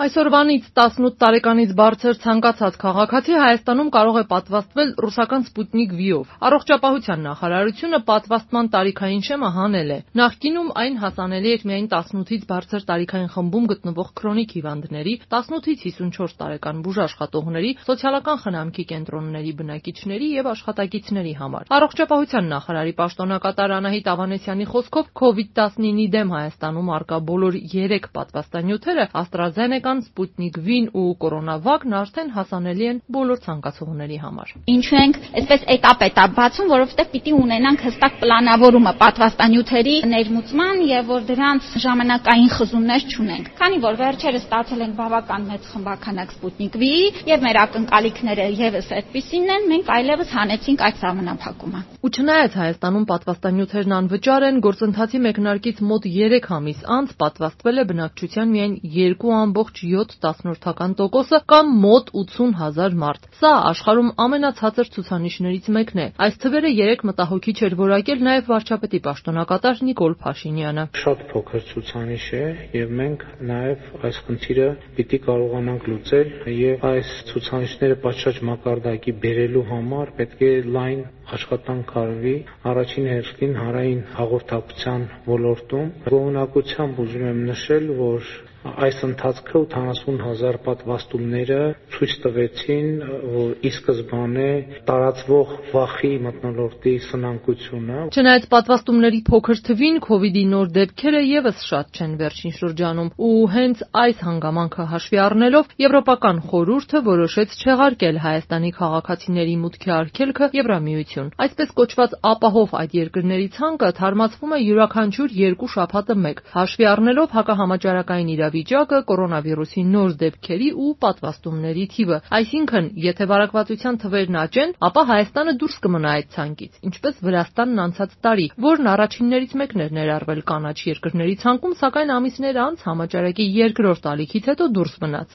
Այսօրվանից 18 տարեկանից բարձր ցանկացած քաղաքացի Հայաստանում կարող է պատվաստվել ռուսական Սպուտնիկ V-ով։ Առողջապահության նախարարությունը պատվաստման տարիքային շեմը հանել է։ Նախկինում այն հասանելի էր միայն 18-ից բարձր տարիքային խմբում գտնվող քրոնիկ հիվանդների, 18-ից 54 տարեկան բուժաշխատողների, սոցիալական խնամքի կենտրոնների բնակիչների եւ աշխատակիցների համար։ Առողջապահության նախարարի պաշտոնակատար Անահիտ Ավանեսյանի խոսքով COVID-19-ի դեմ Հայաստանում արկա բոլոր 3 պատվաստանյութերը AstraZeneca, Սպուտնիկ V-ն ու կորոնավակն արդեն հասանելի են բոլոր ցանկացողների համար։ Ինչու ենք այսպես էտապ բացում, որովհետև պիտի ունենանք հստակ պլանավորումը պատվաստանյութերի ներմուծման եւ որ դրանց ժամանակային խզումներ չունենք։ Քանի որ վերջերս ստացել ենք բավական մեծ խմբականակ Սպուտնիկ V-ի եւ մեր ակնկալիքները եւս այդպիսին են, մենք այլևս հանեցինք այդ սահմանափակումը։ Ու չնայած Հայաստանում պատվաստանյութերն անվճար են, գործընթացի մեկնարկից մոտ 3 ամիս անց պատվաստվել է բնակչության միայն 2.7% կամ մոտ 80,000 մարդ։ Սա աշխարհում ամենացածր ցուցանիշներից մեկն է։ Այս թվերը 3 մտահոգիչ էր որակել նաև վարչապետի պաշտոնակատար Նիկոլ Փաշինյանը։ Շատ փոքր ցուցանիշ է եւ մենք նաև այս խնդիրը պիտի կարողանանք լուծել եւ այս ցուցանիշները պատշաճ մակարդակի բերելու համար պետք է լայն աշխատանք արվի առաջին հերթին հանրային հաղորդակցության ոլորտում։ Գոհունակությամբ ուզում եմ նշել, որ այս ընթացքը 80,000 պատվաստումները ցույց տվեցին, որ ի սկզբանե տարածվող վախի մթնոլորտի սնանկությունը։ Չնայած պատվաստումների փոքր թվին, COVID-ի նոր դեպքերը եւս շատ չեն վերջին շրջանում, ու հենց այս հանգամանքը հաշվի առնելով Եվրոպական խորհուրդը որոշեց չեղարկել Հայաստանի քաղաքացիների մուտքի արգելքը Եվրամիություն։ Այսպես կոչված ապահով այդ երկրների ցանկը թարմացվում է յուրաքանչյուր 2 շաբաթը մեկ, հաշվի առնելով հակահամաճարակային վիճակը, կորոնավիրուսի նոր դեպքերի ու պատվաստումների թիվը։ Այսինքն, եթե վարակվածության թվերն աճեն, ապա Հայաստանը դուրս կմնա այդ ցանկից, ինչպես Վրաստանն անցած տարի, որն առաջիններից մեկն էր ներառվել կանաչ երկրների ցանկում, սակայն ամիսներ անց համաճարակի երկրորդ ալիքից հետո դուրս մնաց։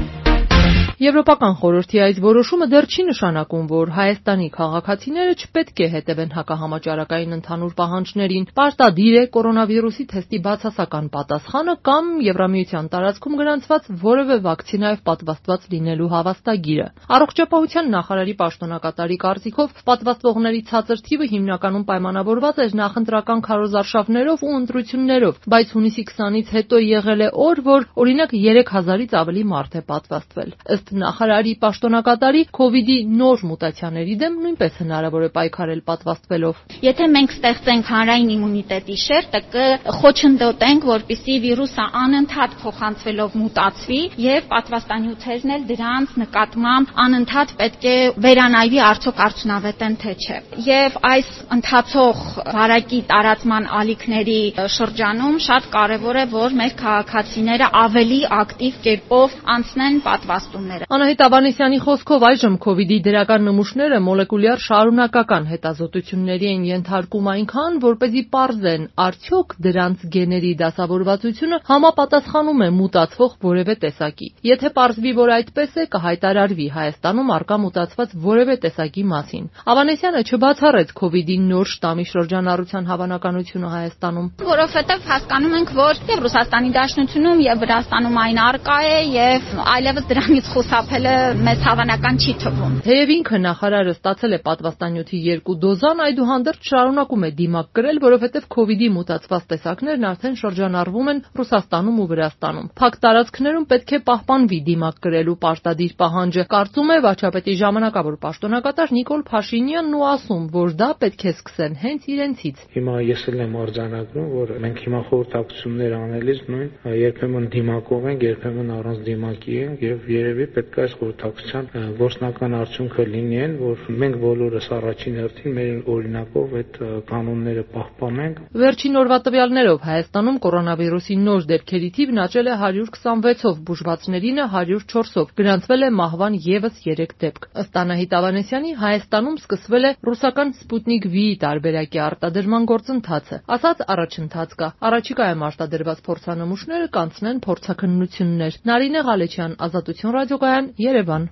Եվրոպական խորհրդի այս որոշումը դեռ չի նշանակում, որ Հայաստանի քաղաքացիները չպետք է հետևեն հակահամաճարակային ընդհանուր պահանջներին, պարտադիր է կորոնավիրուսի թեստի բացասական պատասխանը կամ Եվրամիության տարածքում գրանցված որևէ վակցինայով պատվաստված լինելու հավաստագիրը։ Առողջապահության նախարարի պաշտոնակատարի կարծիքով պատվաստվողների ցածր թիվը հիմնականում պայմանավորված էր նախընտրական քարոզարշավներով ու ընտրություններով, բայց հունիսի 20-ից հետո եղել է օր, որ օրինակ 3000-ից ավելի մարդ է պատվաստվել։ Ըստ նախարարի պաշտոնակատարի, COVID-ի նոր մուտացիաների դեմ նույնպես հնարավոր է պայքարել պատվաստվելով։ Եթե մենք ստեղծենք հանրային իմունիտետի շերտը, կխոչընդոտենք, որպեսզի վիրուսը անընդհատ փոխանցվելով մուտացվի եւ պատվաստանյութերն էլ դրանց նկատմամբ անընդհատ պետք է վերանայվի արդյոք արդյունավետ են թե չէ։ Եվ այս ընթացող վարակի տարածման ալիքների շրջանում շատ կարեւոր է, որ մեր քաղաքացիները ավելի ակտիվ կերպով անցնեն պատվաստումները։ Անահիտ Ավանեսյանի խոսքով այժմ COVID-ի դրական նմուշները մոլեկուլյար շարունակական հետազոտությունների են ենթարկում այնքան, որպեսզի պարզեն, արդյոք դրանց գեների դասավորվածությունը համապատասխանում է մուտացվող որևէ տեսակի։ Եթե պարզվի, որ այդպես է, կհայտարարվի Հայաստանում առկա մուտացված որևէ տեսակի մասին։ Ավանեսյանը չբացառեց COVID-ի նոր շտամի շրջանառության հավանականությունը Հայաստանում։ Որովհետև հասկանում ենք, որ եւ Ռուսաստանի Դաշնությունում եւ Վրաստանում այն առկա է եւ այլևս դրանից խուսափելը մեծ հավանական չի թվում։ Թեև ինքը նախարարը ստացել է պատվաստանյութի 2 դոզան, այդուհանդերձ շարունակում է դիմակ կրել, որովհետև COVID-ի մուտացված տեսակներն արդեն շրջանառվում են Ռուսաստանում ու Վրաստանում։ Փակ տարածքներում պետք է պահպանվի դիմակ կրելու պարտադիր պահանջը, կարծում է վարչապետի ժամանակավոր պաշտոնակատար Նիկոլ Փաշինյանն ու ասում, որ դա պետք է սկսեն հենց իրենցից։ Հիմա ես էլ եմ արձանագրում, որ մենք հիմա խորհրդակցություններ անելիս նույն երբեմն դիմակով ենք, երբեմն առանց դիմակի ենք եւ երևի պետք է այս խորհրդակցության գործնական արդյունքը լինի, որ մենք բոլորս առաջին հերթին մեր օրինակով այդ կանոնները պահպանենք։ Վերջին օրվա տվյալներով Հայաստանում կորոնավիրուսի նոր դեպքերի թիվն աճել է 126-ով, բուժվածներինը 104-ով, գրանցվել է մահվան եւս 3 դեպք։ Ըստ Անահիտ Ավանեսյանի, Հայաստանում սկսվել է ռուսական Սպուտնիկ V-ի տարբերակի արտադրման գործընթացը։ Ասած առաջընթաց կա։ Առաջիկայում արտադրված փորձանմուշները կանցնեն փորձաքննություններ։ Նարինե Ղալեչյան, Ազատություն ռադիոկայան, Երևան։